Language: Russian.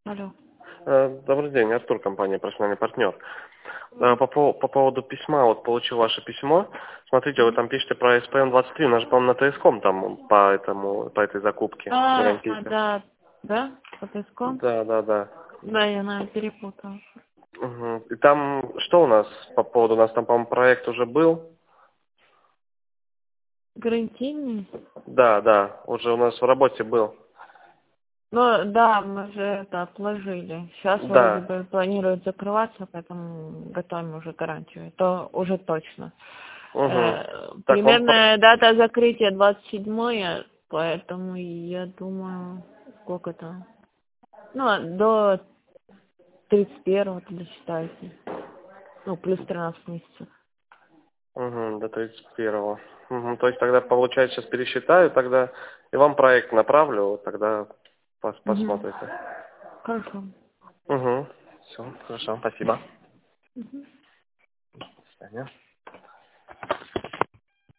Алло. Добрый день, Артур, компания «Профессиональный партнер». По поводу письма, вот получил ваше письмо. Смотрите, вы там пишете про SPM-23, у нас же, по-моему, на ТСКом там по этой закупке гарантийка. Да, да, Потиском. Да. Да, я, наверное, перепутала. Угу. И там, что у нас по поводу, у нас там, по-моему, проект уже был? Гарантийный? Да, уже у нас в работе был. Ну, да, мы же это отложили. Сейчас вроде Да. бы планируют закрываться, поэтому готовим уже гарантию. Это уже точно. Угу. Так, Примерная дата закрытия 27-е, поэтому я думаю, сколько-то? Ну, до 31-го тогда считайте. Ну, плюс 13 месяцев. до 31-го. То есть тогда, получается, сейчас пересчитаю, тогда и вам проект направлю, тогда Угу. посмотрите. Хорошо. Все, хорошо, спасибо. До свидания.